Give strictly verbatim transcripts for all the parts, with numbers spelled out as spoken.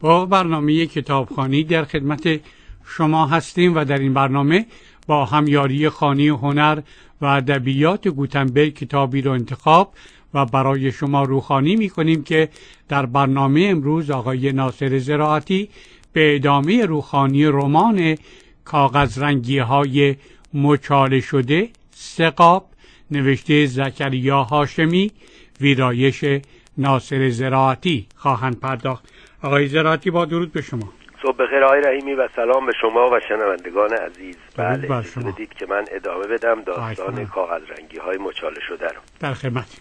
با برنامه کتابخوانی در خدمت شما هستیم و در این برنامه با همیاری خانه هنر و ادبیات گوتنبرگ کتابی رو انتخاب و برای شما روخوانی می‌کنیم که در برنامه امروز آقای ناصر زراعتی به ادامه روخوانی رمان کاغذرنگی‌های مچاله شده سقاب نوشته زکریا هاشمی، ویرایش ناصر زراعتی خواهند پرداخت. آقای زراعتی با درود به شما. صبح بخیر آقای رحیمی و سلام به شما و شنوندگان عزیز. بله بدید که من ادامه بدم داستان کاغذرنگی های مچاله شده رو. در خدمت.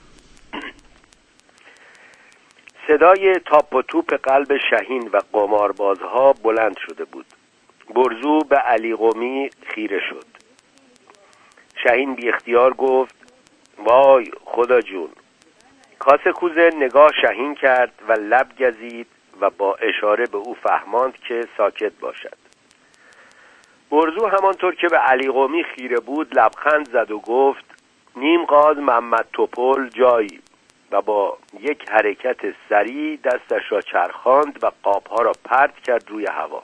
صدای تاپ و توپ قلب شهین و قماربازها بلند شده بود. برزو به علی قمی خیره شد. شهین بی اختیار گفت وای خدا جون. کاسه کوزه نگاه شهین کرد و لب گزید و با اشاره به او فهماند که ساکت باشد. برزو همانطور که به علی قمی خیره بود لبخند زد و گفت نیم قاز محمد توپل جایی و با یک حرکت سریع دستش را چرخاند و قابها را پرت کرد روی هوا.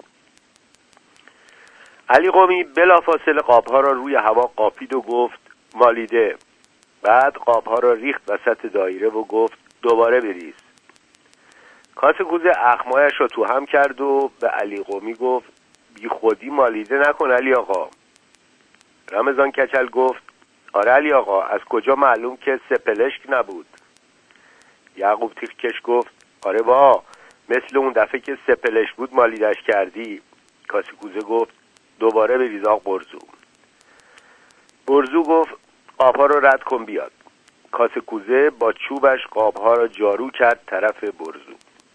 علی قمی بلافاصله قابها را روی هوا قاپید و گفت مالیده. بعد قابها را ریخت وسط دایره و گفت دوباره بریز. کاسه کوزه اخمایش را تو هم کرد و به علی قمی گفت بی خودی مالیده نکن علی آقا. رمضان کچل گفت آره علی آقا، از کجا معلوم که سپلشک نبود؟ یعقوب تیغکش گفت آره با، مثل اون دفعه که سپلشک بود مالیدش کردی. کاسه کوزه گفت دوباره بریز آق برزو. برزو گفت قابها را رد کن بیاد. کاسه کوزه با چوبش قابها را جارو کرد طرف برزو.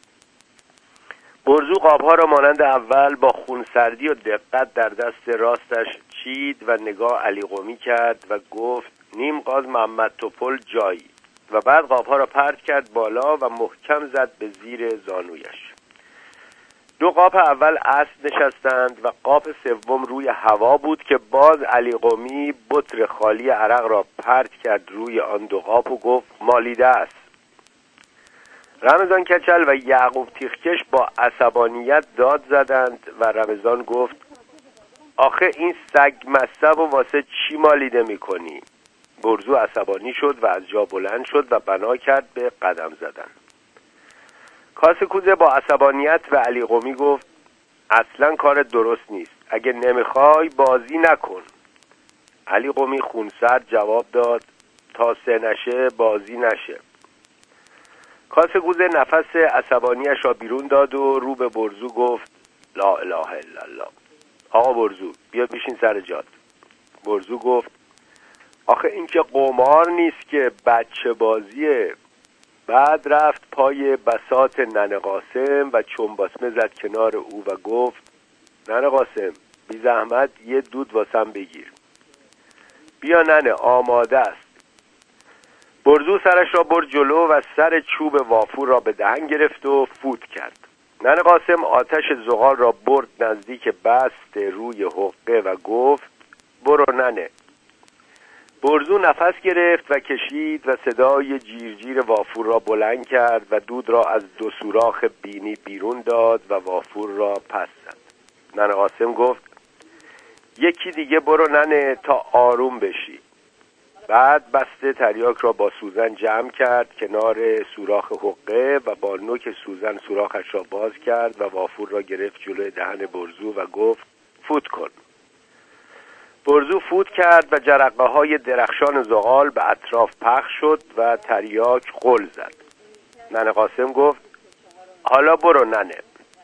برزو قابها را مانند اول با خونسردی و دقت در دست راستش چید و نگاه علی قمی کرد و گفت نیم قاز محمد توپل جایی و بعد قابها را پرت کرد بالا و محکم زد به زیر زانویش. دو قاب اول اسب نشستند و قاب سوم روی هوا بود که باز علی قمی بطر خالی عرق را پرت کرد روی آن دو قاب و گفت مالیده است. رمضان کچل و یعقوب تیغکش با عصبانیت داد زدند و رمضان گفت آخه این سگ مصب و واسه چی مالیده میکنی؟ برزو عصبانی شد و از جا بلند شد و بنا کرد به قدم زدن. کاسه کوزه با عصبانیت به علی قمی گفت اصلا کار درست نیست، اگه نمیخوای بازی نکن. علی قمی خونسرد جواب داد تا سه نشه بازی نشه. کاسه کوزه نفس عصبانیش را بیرون داد و رو به برزو گفت لا اله الا الله. آقا برزو بیا بشین سر جات. برزو گفت آخه این که قمار نیست که بچه بازیه. بعد رفت پای بساط ننه قاسم و چنباسمه زد کنار او و گفت ننه قاسم بی زحمت یه دود واسم بگیر. بیا ننه آماده است. برزو سرش را برد جلو و سر چوب وافور را به دهن گرفت و فوت کرد. ننه قاسم آتش زغال را برد نزدیک بست روی حقه و گفت برو ننه. برزو نفس گرفت و کشید و صدای جیرجیر وافور را بلند کرد و دود را از دو سوراخ بینی بیرون داد و وافور را پس زد. ننه قاسم گفت یکی دیگه برو ننه تا آروم بشی. بعد بسته تریاک را با سوزن جمع کرد کنار سوراخ حقه و با نوک سوزن سوراخش را باز کرد و وافور را گرفت جلوی دهن برزو و گفت فوت کن. برزو فوت کرد و جرقه های درخشان زغال به اطراف پخش شد و تریاک غل زد. ننه قاسم گفت حالا برو ننه.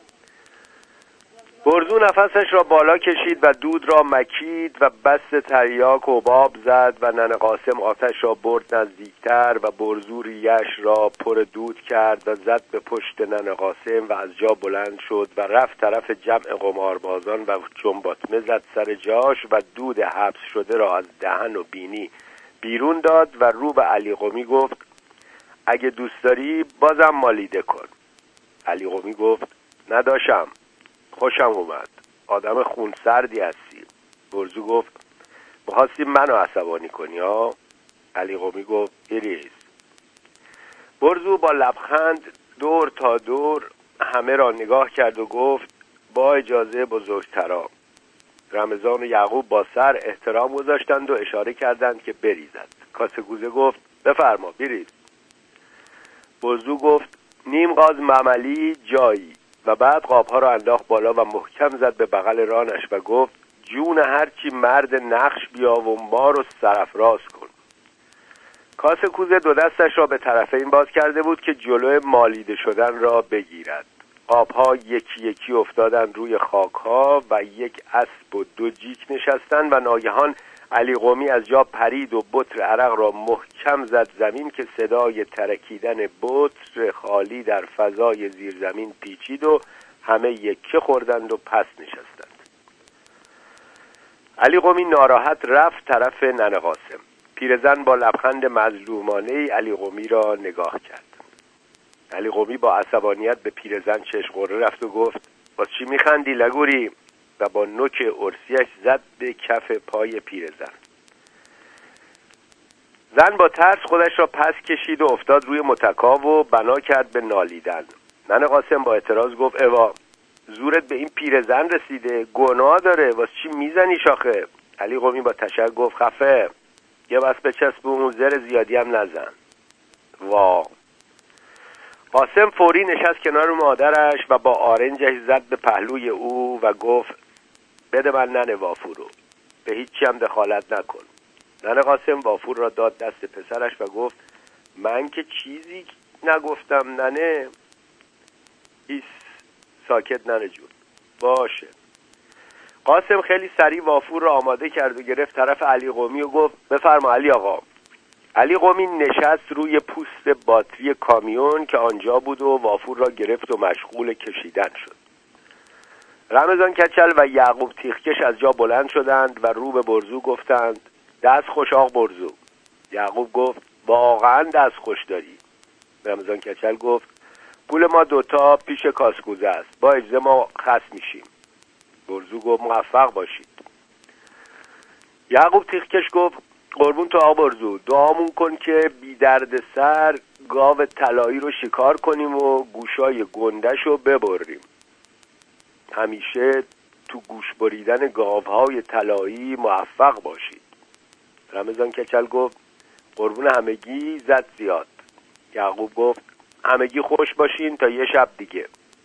برزو نفسش را بالا کشید و دود را مکید و بست تریاک و باب زد و ننه قاسم آتش را برد نزدیکتر و برزو ریش را پر دود کرد و زد به پشت ننه قاسم و از جا بلند شد و رفت طرف جمع قماربازان و چنباتمه زد سر جاش و دود حبس شده را از دهن و بینی بیرون داد و رو به علی قمی گفت اگه دوست داری بازم مالیده کن. علی قمی گفت نداشم، خوشم اومد، آدم خونسردی هستی. برزو گفت می‌خواستی منو عصبانی کنی ها؟ علی قمی گفت بریز. برزو با لبخند دور تا دور همه را نگاه کرد و گفت با اجازه بزرگترا. رمضان و یعقوب با سر احترام گذاشتند و اشاره کردند که بریزد. کاسه کوزه گفت بفرما بریز. برزو گفت نیم قاز معملی جایی و بعد قابها را انداخت بالا و محکم زد به بغل رانش و گفت جون هرچی مرد نقش بیا و ما رو سرافراز کن. کاسه کوزه دو دستش را به طرفین باز کرده بود که جلوی مالیده شدن را بگیرد. قابها یکی یکی افتادند روی خاکها و یک اسب و دو جیک نشستند و ناگهان علی قمی از جا پرید و بطر عرق را محکم زد زمین که صدای ترکیدن بطر خالی در فضای زیرزمین پیچید و همه یکه خوردند و پس نشستند. علی قمی ناراحت رفت طرف ننه قاسم. پیرزن با لبخند مظلومانه علی قمی را نگاه کرد. علی قمی با عصبانیت به پیرزن چشم قره رفت و گفت واسه چی میخندی لگوری؟ و با نوک ارسیش زد به کف پای پیرزن. زن با ترس خودش را پس کشید و افتاد روی متکا و بنا کرد به نالیدن. ننه قاسم با اعتراض گفت اوا زورت به این پیرزن رسیده، گناه داره، واسه چی میزنی شاخه؟ علی قمی با تشک گفت خفه، یه بس بچسب و اون زر زیادی هم نزن. وا قاسم فوری نشست کنار مادرش و با آرنجش زد به پهلوی او و گفت بده من ننه وافور رو، به هیچی هم دخالت نکن. ننه قاسم وافور را داد دست پسرش و گفت من که چیزی نگفتم ننه. ایس ساکت ننه جون، باشه. قاسم خیلی سریع وافور را آماده کرد و گرفت طرف علی قمی و گفت بفرما علی آقا. علی قمی نشست روی پوست باتری کامیون که آنجا بود و وافور را گرفت و مشغول کشیدن شد. رمضان کچل و یعقوب تیغکش از جا بلند شدند و رو به برزو گفتند دست خوش آق برزو. یعقوب گفت واقعا دست خوش داری. رمضان کچل گفت پول ما دوتا پیش کاسکوزه است، با اجازه ما خس میشیم. برزو گفت موفق باشید. یعقوب تیغکش گفت قربون تو آق برزو، دعامون کن که بی درد سر گاو طلایی رو شکار کنیم و گوشای گندش رو ببریم. همیشه تو گوش بریدن گاوهای طلایی موفق باشید. رمضان کچل گفت قربون همگی زد زیاد. یعقوب گفت همگی خوش باشین تا یه شب دیگه.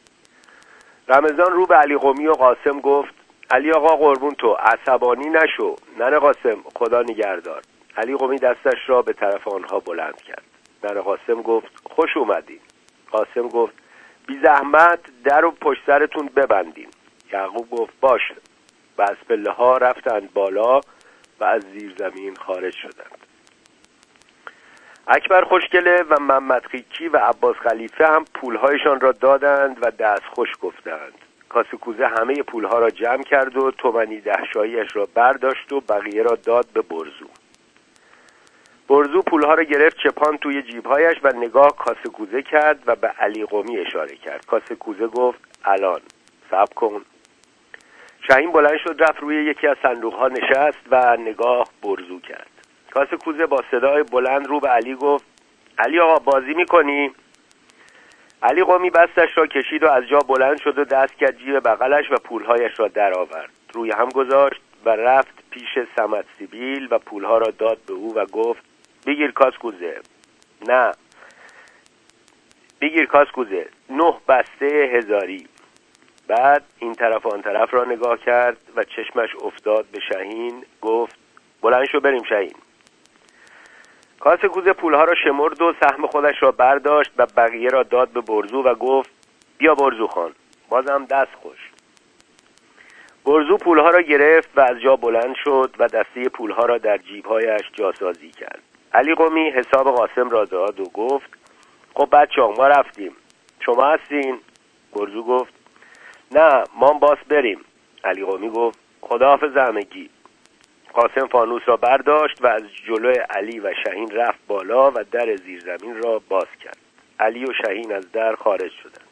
رمضان رو به علی قمی و قاسم گفت علی آقا قربون تو عصبانی نشو. ننه قاسم خدا نگهدار. علی قمی دستش را به طرف آنها بلند کرد. ننه قاسم گفت خوش اومدین. قاسم گفت بی زحمت در و پشت سرتون ببندین. یعقوب گفت باشه. و از پله ها رفتند بالا و از زیر زمین خارج شدند. اکبر خوشگله و محمد خیکی و عباس خلیفه هم پولهایشان را دادند و دست خوش گفتند. کاسه کوزه همه پولها را جمع کرد و تومنی دهشاییش را برداشت و بقیه را داد به برزو. برزو پولها را گرفت چپان توی جیبهایش و نگاه کاسه کوزه کرد و به علی قمی اشاره کرد. کاسه کوزه گفت الان صبر کن. شاهین بلند شد رفت روی یکی از صندوقها نشست و نگاه برزو کرد. کاسه کوزه با صدای بلند رو به علی گفت علی آقا بازی میکنی؟ علی قمی بستش را کشید و از جا بلند شد و دست کرد جیب بغلش و پولهایش را در آورد. روی هم گذاشت و رفت پیش صمد سیبیل و پولها را داد به او و گفت بگیر کاسکوزه. نه بگیر کاسکوزه، نه بسته هزاری. بعد این طرف آن طرف را نگاه کرد و چشمش افتاد به شاهین. گفت بلند شو بریم شاهین. کاسه کوزه پولها را شمرد و سهم خودش را برداشت و بقیه را داد به برزو و گفت بیا برزو خان، بازم دست خوش. برزو پولها را گرفت و از جا بلند شد و دسته پولها را در جیبهایش جاسازی کرد. علی قمی حساب قاسم را داد و گفت خب بچه‌ها ما رفتیم، شما هستین؟ برزو گفت نه ما باس بریم. علی قمی گفت خداحافظ همگی. قاسم فانوس را برداشت و از جلوی علی و شاهین رفت بالا و در زیرزمین را باز کرد. علی و شاهین از در خارج شدند.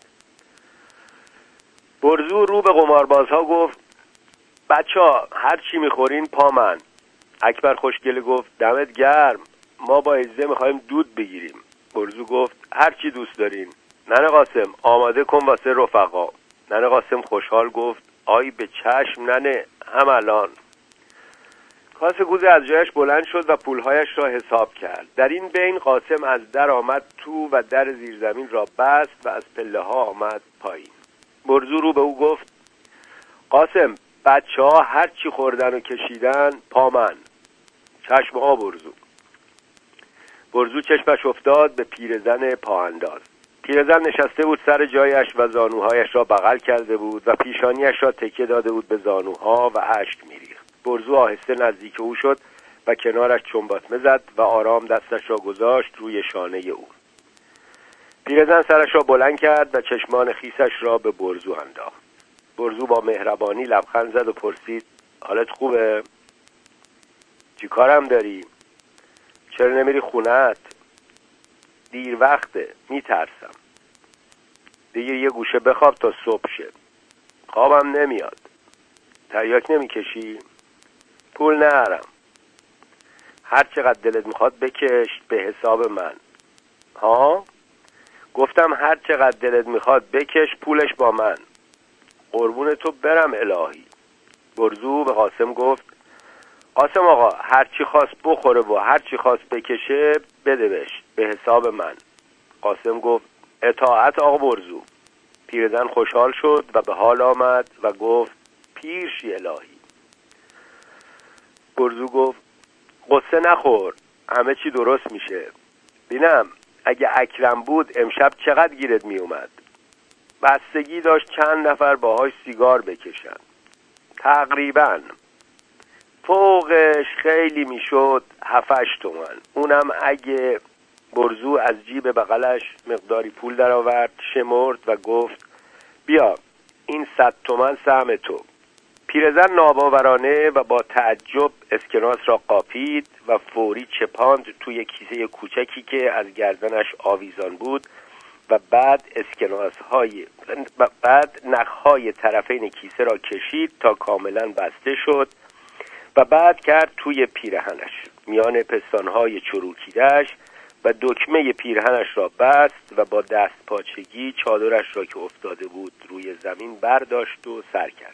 برزو رو به قماربازها گفت بچه‌ها هر چی میخورین پا من. اکبر خوشگله گفت دمت گرم، ما با اجازه میخوایم دود بگیریم. برزو گفت هر چی دوست دارین. ننه قاسم آماده کن واسه رفقا. ننه قاسم خوشحال گفت آی به چشم ننه، هم الان. کاسه گوزه از جایش بلند شد و پولهایش را حساب کرد. در این بین قاسم از در آمد تو و در زیرزمین را بست و از پله ها آمد پایین. برزو رو به او گفت قاسم بچه ها هر چی خوردن و کشیدن پا من. چشم ها برزو. برزو چشمش افتاد به پیرزن پا انداز. پیرزن نشسته بود سر جایش و زانوهایش را بغل کرده بود و پیشانیش را تکیه داده بود به زانوها و اشک میریخت. برزو آهسته نزدیک او شد و کنارش چنباتمه زد و آرام دستش را گذاشت روی شانه او. پیرزن سرش را بلند کرد و چشمان خیسش را به برزو انداخت. برزو با مهربانی لبخند زد و پرسید حالت خوبه؟ چی کارم داری؟ چرا نمیری خونت؟ دیر وقته، میترسم. دیگه یه گوشه بخواب تا صبح شه. خوابم نمیاد. تریاک نمیکشی؟ پول نهرم. هر چقدر دلت میخواد بکش به حساب من. ها؟ گفتم هر چقدر دلت میخواد بکش پولش با من. قربون تو برم الهی. برزو به قاسم گفت قاسم آقا هر چی خواست بخوره و هر چی خواست بکشه بده بهش به حساب من. قاسم گفت اطاعت آقا برزو. پیرزن خوشحال شد و به حال آمد و گفت پیرشی الهی. برزو گفت قصه نخور، همه چی درست میشه. بینم اگه اکرم بود امشب چقدر گیرت میومد؟ بستگی داشت چند نفر باهاش سیگار بکشن. تقریبا فوقش خیلی میشد هفتش تومن. اونم اگه برزو از جیب بغلش مقداری پول در آورد، شمرد و گفت بیا این صد تومن سهم تو. پیرزن ناباورانه و با تعجب اسکناس را قاپید و فوری چپاند توی کیسه کوچکی که از گردنش آویزان بود و بعد اسکناس های بعد نخهای طرفین کیسه را کشید تا کاملا بسته شد و بعد کرد توی پیرهنش میان پستانهای چروکیده‌اش و دکمه پیرهنش را بست و با دست پاچگی چادرش را که افتاده بود روی زمین برداشت و سر کرد.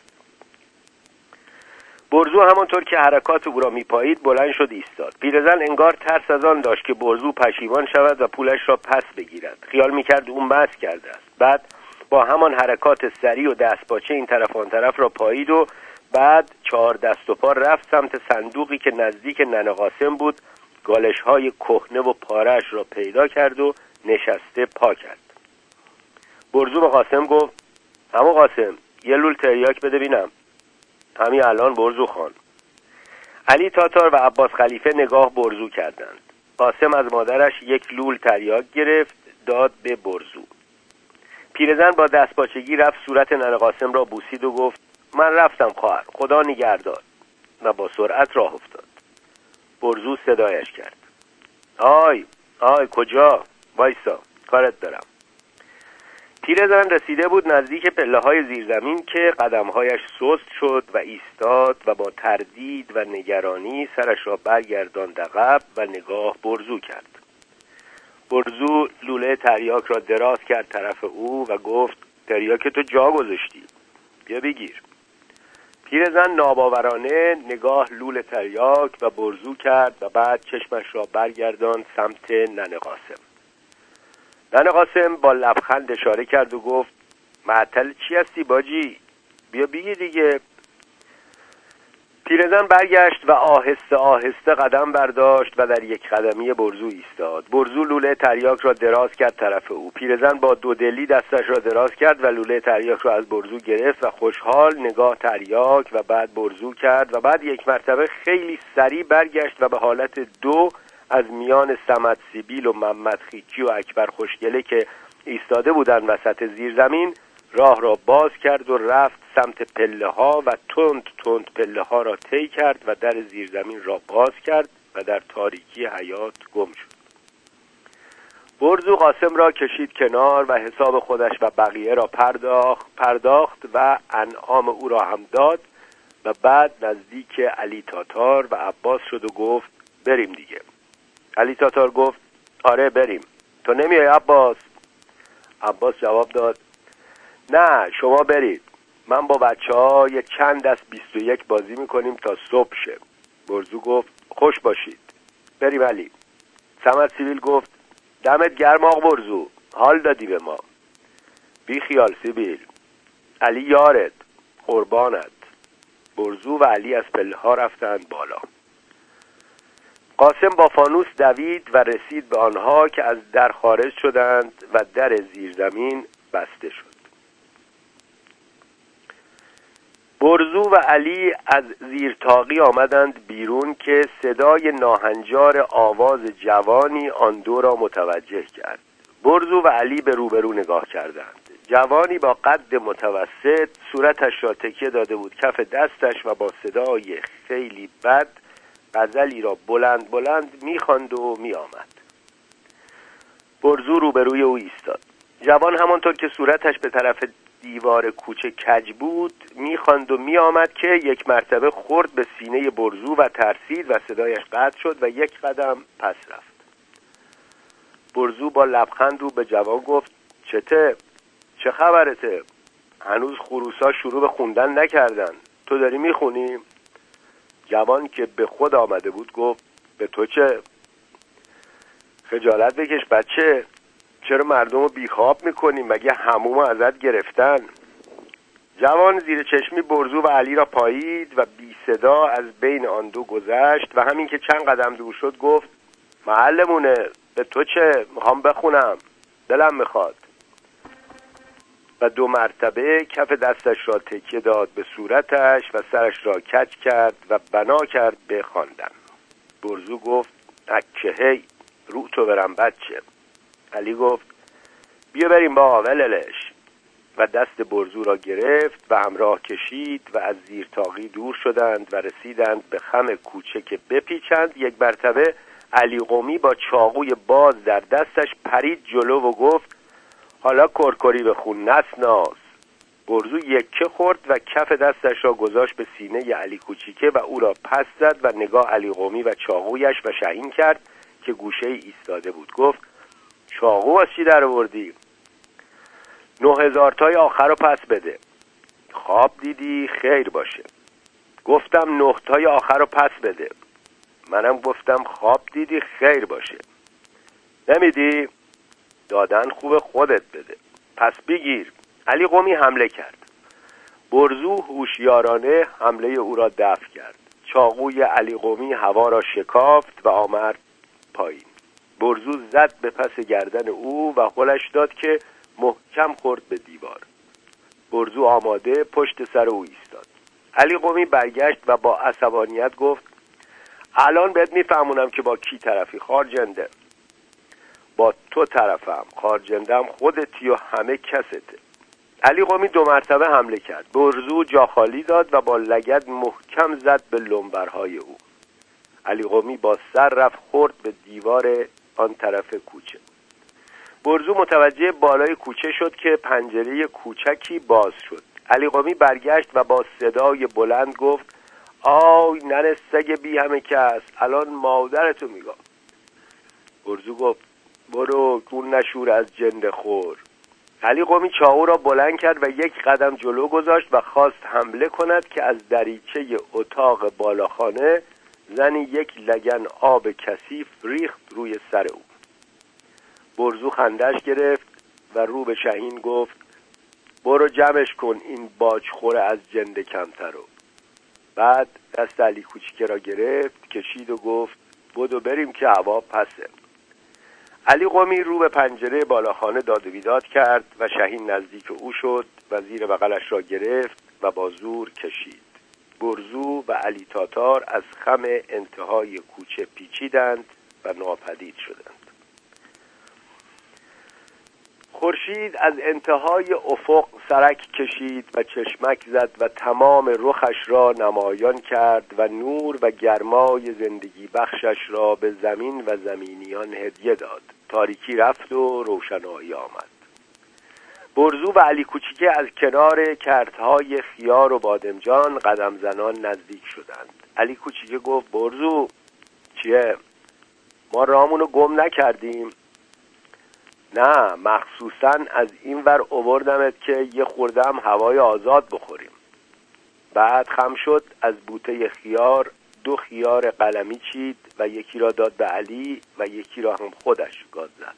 برزو همانطور که حرکات او را میپایید بلند شد ایستاد. پیرزن انگار ترس از آن داشت که برزو پشیمان شود و پولش را پس بگیرد. خیال میکرد اون مست کرده است. بعد با همان حرکات سریع و دست پاچه این طرف آن طرف را پایید و بعد چهار دست و پا رفت سمت صندوقی که نزدیک ننه قاسم بود. گالش های کهنه و پاره‌اش را پیدا کرد و نشسته پا کرد. برزو به قاسم گفت عمو قاسم یه لول تریاک بده بینم. همین الان برزو خان. علی تاتار و عباس خلیفه نگاه برزو کردند. قاسم از مادرش یک لول تریاک گرفت داد به برزو. پیرزن با دستپاچگی رفت صورت ننه قاسم را بوسید و گفت من رفتم خواهر، خدا نگهدار، و با سرعت راه افتاد. برزو صدایش کرد آی آی کجا؟ وایسا کارت دارم. پیرزن رسیده بود نزدیک پله های زیرزمین که قدمهایش سست شد و ایستاد و با تردید و نگرانی سرش را برگرداند عقب و نگاه برزو کرد. برزو لوله تریاک را دراز کرد طرف او و گفت تریاک تو جا گذاشتی، بیا بگیر. پیرزن ناباورانه نگاه لوله تریاک و برزو کرد و بعد چشمش را برگرداند سمت ننه قاسم. ننه قاسم با لبخند اشاره کرد و گفت معطل چی هستی باجی؟ بیا بگی دیگه. پیرزن برگشت و آهسته آهسته قدم برداشت و در یک قدمی برزو ایستاد. برزو لوله تریاک را دراز کرد طرف او. پیرزن با دو دلی دستش را دراز کرد و لوله تریاک را از برزو گرفت و خوشحال نگاه تریاک و بعد برزو کرد و بعد یک مرتبه خیلی سریع برگشت و به حالت دو از میان صمد سیبیل و محمد خیکی و اکبر خوشگله که ایستاده بودند وسط زیرزمین راه را باز کرد و رفت سمت پله ها و تند تند پله ها را طی کرد و در زیرزمین را باز کرد و در تاریکی حیاط گم شد. برزو قاسم را کشید کنار و حساب خودش و بقیه را پرداخت پرداخت و انعام او را هم داد و بعد نزدیک علی تاتار و عباس شد و گفت بریم دیگه. علی تاتار گفت آره بریم. تو نمیای عباس؟ عباس جواب داد نه شما برید، من با بچه ها یه چند دست بیست و یک بازی میکنیم تا صبح شه. برزو گفت خوش باشید، بریم علی. صمد سیبیل گفت دمت گرم آق برزو، حال دادی به ما. بی خیال سیبیل، علی یارت، قربانت. برزو و علی از پله ها رفتند بالا. قاسم با فانوس دوید و رسید به آنها که از در خارج شدند و در زیرزمین بسته شد. برزو و علی از زیرتاقی آمدند بیرون که صدای ناهنجار آواز جوانی آن دو را متوجه کرد. برزو و علی به روبرو نگاه کردند. جوانی با قد متوسط صورتش را تکیه داده بود کف دستش و با صدای خیلی بد غزلی را بلند بلند می‌خواند و می‌آمد. برزو روبروی او ایستاد. جوان همانطور که صورتش به طرف دیوار کوچه کج بود می‌خواند و می‌آمد که یک مرتبه خورد به سینه برزو و ترسید و صدایش قطع شد و یک قدم پس رفت. برزو با لبخند رو به جوان گفت چته؟ چه خبرته؟ هنوز خروسا شروع به خوندن نکردن، تو داری میخونی؟ جوان که به خود آمده بود گفت به تو چه؟ خجالت بکش بچه، چرا مردم رو بیخواب میکنی؟ مگه هموم ازت گرفتن؟ جوان زیر چشمی برزو و علی را پایید و بی صدا از بین آن دو گذشت و همین که چند قدم دور شد گفت محلمونه، به تو چه؟ میخوام بخونم، دلم میخواد. و دو مرتبه کف دستش را تکیه داد به صورتش و سرش را کج کرد و بنا کرد به خواندن. برزو گفت اکه هی رو تو برم بچه. علی گفت بیا بریم با وللش و دست برزو را گرفت و همراه کشید و از زیر تاقی دور شدند و رسیدند به خم کوچه که بپیچند. یک مرتبه علی قمی با چاقوی باز در دستش پرید جلو و گفت حالا کرکری بخون نسناس. برزو یکه خورد و کف دستش را گذاشت به سینه علی کوچیکه و او را پس زد و نگاه علی قمی و چاقویش و شهین کرد که گوشه ایستاده بود. گفت چاقو از چی در آوردی؟ نه هزار تای آخر رو پس بده. خواب دیدی خیر باشه. گفتم نه تای آخر رو پس بده. منم گفتم خواب دیدی خیر باشه. نمیدی؟ دادن خوب خودت بده، پس بگیر. علی قمی حمله کرد. برزو هوشیارانه حمله او را دفع کرد. چاقوی علی قمی هوا را شکافت و آمد پایین. برزو زد به پس گردن او و هلش داد که محکم خورد به دیوار. برزو آماده پشت سر او ایستاد. علی قمی برگشت و با عصبانیت گفت الان بهت میفهمونم که با کی طرفی خارجنده. با تو طرفم، خارجندم خودتی و همه کسته. علی قمی دو مرتبه حمله کرد. برزو جا خالی داد و با لگد محکم زد به لنبرهای او. علی قمی با سر رفت خورد به دیوار آن طرف کوچه. برزو متوجه بالای کوچه شد که پنجره کوچکی باز شد. علی قمی برگشت و با صدای بلند گفت آی ننه سگ بی همه کس، الان مادرتو میگم. برزو گفت برو گون نشور از جنده خور. علی قمی چاقو را بلند کرد و یک قدم جلو گذاشت و خواست حمله کند که از دریچه اتاق بالاخانه زنی یک لگن آب کثیف ریخت روی سر او. برزو خندش گرفت و رو به شهین گفت برو جمعش کن این باجخور از جنده کمتر رو. بعد دست علی کوچیکه را گرفت کشید و گفت بدو بریم که هوا پسه. علی قمی رو به پنجره بالاخانه داد و بیداد کرد و شهین نزدیک او شد و زیر بغلش را گرفت و با زور کشید. برزو و علی تاتار از خم انتهای کوچه پیچیدند و ناپدید شدند. خورشید از انتهای افق سرک کشید و چشمک زد و تمام رخش را نمایان کرد و نور و گرمای زندگی بخشش را به زمین و زمینیان هدیه داد. تاریکی رفت و روشنایی آمد. برزو و علی کوچیکه از کنار کردهای خیار و بادمجان قدم زنان نزدیک شدند. علی کوچیکه گفت برزو چیه؟ ما راهمونو گم نکردیم؟ نه، مخصوصا از این ور آوردمت که یه خورده هم هوای آزاد بخوریم. بعد خم شد، از بوته خیار دو خیار قلمی چید و یکی را داد به علی و یکی را هم خودش گاز زد.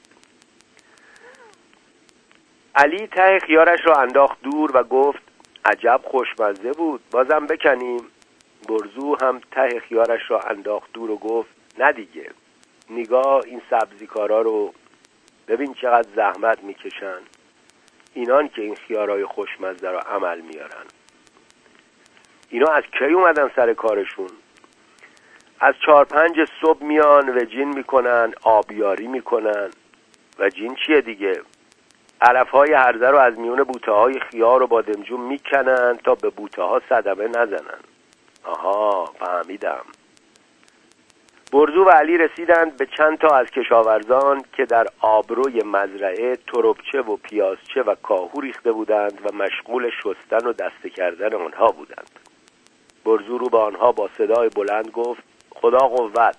علی ته خیارش را انداخت دور و گفت عجب خوشمزه بود، بازم بکنیم؟ برزو هم ته خیارش را انداخت دور و گفت نه دیگه، نگاه این سبزیکارا رو ببین چقدر زحمت میکشن، اینان که این خیارای خوشمزه را عمل میارن. اینا از کی اومدن سر کارشون؟ از چهار پنج صبح میان و جین میکنن، آبیاری میکنن. و جین چیه دیگه؟ علفهای هرزه رو از میون بوته های خیار و بادمجون میکنن تا به بوته ها صدمه نزنن. آها، فهمیدم. برزو و علی رسیدند به چند تا از کشاورزان که در آبروی مزرعه تربچه و پیازچه و کاهو ریخته بودند و مشغول شستن و دسته کردن آنها بودند. برزو رو به آنها با صدای بلند گفت خدا قوت.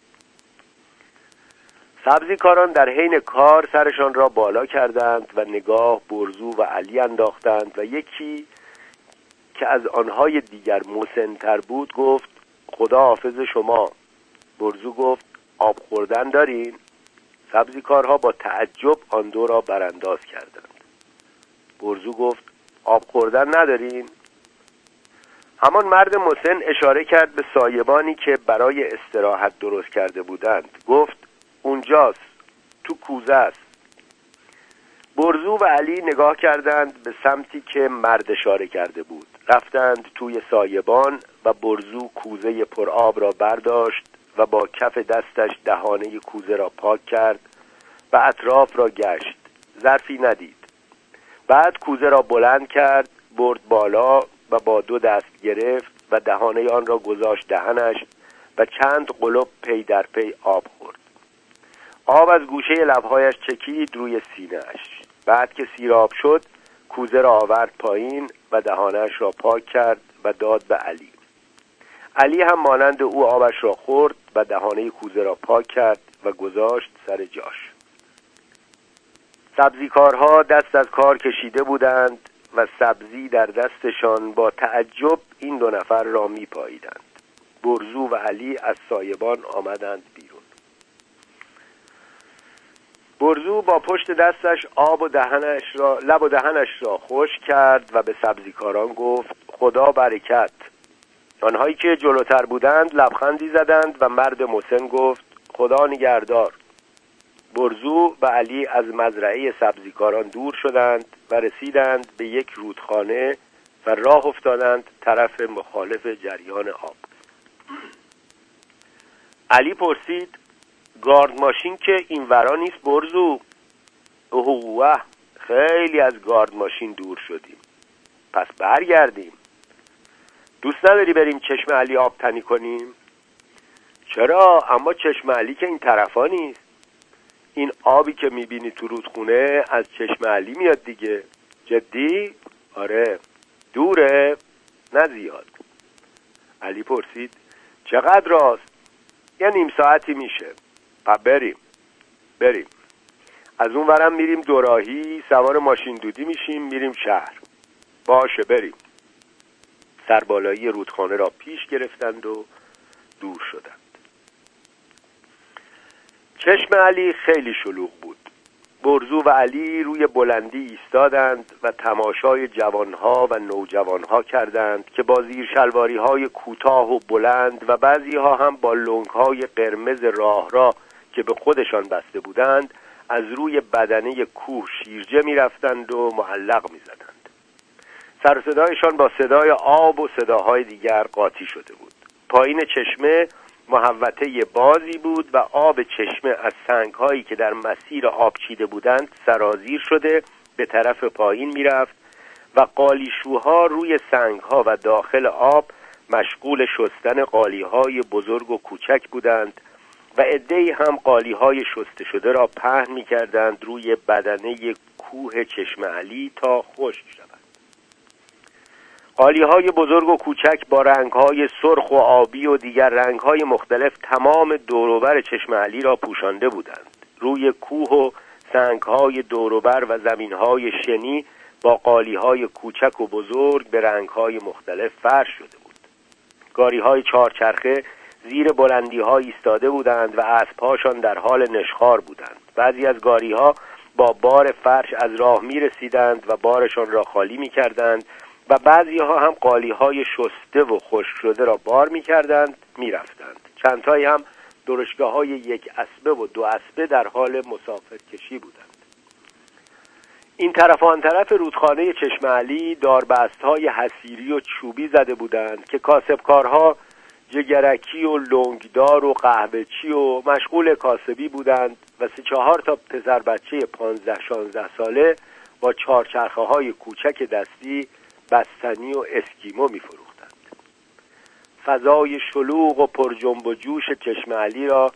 سبزیکاران در حین کار سرشان را بالا کردند و نگاه برزو و علی انداختند و یکی که از آنهای دیگر مسن‌تر بود گفت خدا حافظ شما. برزو گفت آب خوردن دارین؟ سبزیکارها با تعجب آن دو را برانداز کردند. برزو گفت آب خوردن ندارین؟ همان مرد مسن اشاره کرد به سایبانی که برای استراحت درست کرده بودند. گفت اونجاست، تو کوزه است. برزو و علی نگاه کردند به سمتی که مرد اشاره کرده بود. رفتند توی سایبان و برزو کوزه پر آب را برداشت و با کف دستش دهانه کوزه را پاک کرد و اطراف را گشت. ظرفی ندید. بعد کوزه را بلند کرد، برد بالا و با دو دست گرفت و دهانه آن را گذاشت دهنش و چند قلوب پی در پی آب خورد. آب از گوشه لبهایش چکید روی سینه‌اش. بعد که سیراب شد کوزه را آورد پایین و دهانش را پاک کرد و داد به علی. علی هم مانند او آبش را خورد و دهانه کوزه را پاک کرد و گذاشت سر جاش. سبزیکارها دست از کار کشیده بودند و سبزی در دستشان با تعجب این دو نفر را می پاییدند. برزو و علی از سایبان آمدند بیرون. برزو با پشت دستش آب و دهنش را لب و دهنش را خشک کرد و به سبزیکاران گفت خدا برکت. آنهایی که جلوتر بودند لبخندی زدند و مرد مسن گفت خدا نگهدار. برزو و علی از مزرعه سبزیکاران دور شدند و رسیدند به یک رودخانه و راه افتادند طرف مخالف جریان آب. علی پرسید گارد ماشین که این ورا نیست برزو؟ اوه، خیلی از گارد ماشین دور شدیم، پس برگردیم. دوست نداری بریم چشم علی آب تنی کنیم؟ چرا؟ اما چشم علی که این طرفا نیست. این آبی که میبینی تو رودخونه از چشم علی میاد دیگه. جدی؟ آره. دوره؟ نه زیاد. علی پرسید چقدر راست؟ یه نیم ساعتی میشه. پس بریم بریم از اون ورم میریم دوراهی، سوار ماشین دودی میشیم میریم شهر. باشه بریم. سربالایی رودخانه را پیش گرفتند و دور شدند. چشم علی خیلی شلوغ بود. برزو و علی روی بلندی ایستادند و تماشای جوانها و نوجوانها کردند که با زیر شلواری های کوتاه و بلند و بعضی ها هم با لنگ های قرمز راه را که به خودشان بسته بودند از روی بدنه کوه شیرجه می رفتند و معلق می زدند. سر صدایشان با صدای آب و صداهای دیگر قاطی شده بود. پایین چشمه محوطه بازی بود و آب چشمه از سنگ‌هایی که در مسیر آب چیده بودند سرازیر شده به طرف پایین می‌رفت و قالیشوها روی سنگ‌ها و داخل آب مشغول شستن قالی‌های بزرگ و کوچک بودند و عده‌ای هم قالی‌های شسته شده را پهن می‌کردند روی بدنه کوه چشم علی تا خشک شود. قالی‌های بزرگ و کوچک با رنگ‌های سرخ و آبی و دیگر رنگ‌های مختلف تمام دوروبر چشم علی را پوشانده بودند. روی کوه و سنگ‌های دوروبر و زمین‌های شنی با قالی‌های کوچک و بزرگ به رنگ‌های مختلف فرش شده بود. گاری‌های چهارچرخه زیر بلندی‌ها ایستاده بودند و اسب‌هاشان در حال نشخوار بودند. بعضی از گاری‌ها با بار فرش از راه می‌رسیدند و بارشان را خالی می‌کردند و بعضی‌ها هم قالی‌های شسته و خشک شده را بار می‌کردند می‌رفتند. چند تایی هم درشگاه‌های یک اسبه و دو اسبه در حال مسافرکشی بودند. این طرف و آن طرف رودخانه چشم علی داربست‌های حصیری و چوبی زده بودند که کاسبکارها جگرکی و لنگدار و قهوه‌چی و مشغول کاسبی بودند و سه چهار تا پسر بچه پانزده شانزده ساله با چهارچرخه‌های کوچک دستی بستنی و اسکیمو می‌فروختند. فضای شلوغ و پر جنب و جوش چشم علی را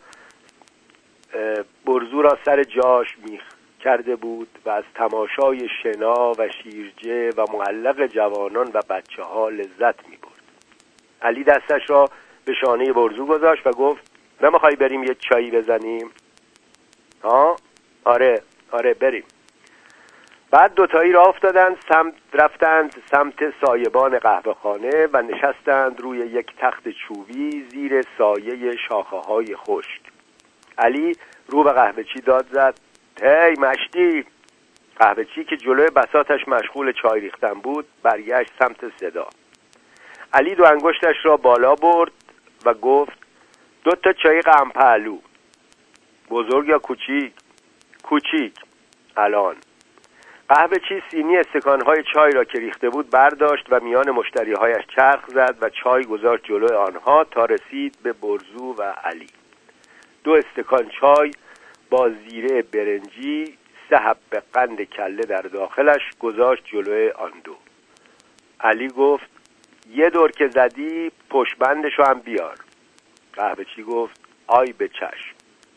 برزو را سر جاش میخ کرده بود و از تماشای شنا و شیرجه و معلق جوانان و بچه ها لذت می برد. علی دستش را به شانه برزو گذاشت و گفت نمیخوای بریم یه چایی بزنیم؟ ها؟ آره آره بریم. بعد دوتایی راه افتادند، سمت رفتند سمت سایبان قهوه خانه و نشستند روی یک تخت چوبی زیر سایه شاخه های خشک. علی رو به قهوه‌چی داد زد هی مشتی. قهوه‌چی که جلوی بساطش مشغول چای ریختن بود برگشت سمت صدا. علی دو انگشتش را بالا برد و گفت دو تا چای قم پهلو. بزرگ یا کوچیک؟ کوچیک. الان. قهوه‌چی سینی استکان‌های چای را که ریخته بود برداشت و میان مشتری‌هایش چرخ زد و چای گذاشت جلوی آنها تا رسید به برزو و علی. دو استکان چای با زیره برنجی، سه حبه قند کله در داخلش گذاشت جلوی آن دو. علی گفت یه دور که زدی پشت بندشو هم بیار. قهوه‌چی گفت آی به چشم.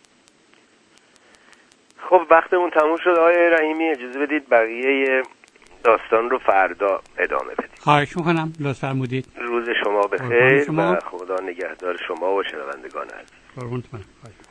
خب وقتمون تموم شد آقای رحیمی، اجازه بدید بقیه داستان رو فردا ادامه بدیم. خواهش میکنم، لطف فرمودید. روز شما بخیر و خدا نگهدار شما و شنوندگان عزیز. قربونت برم.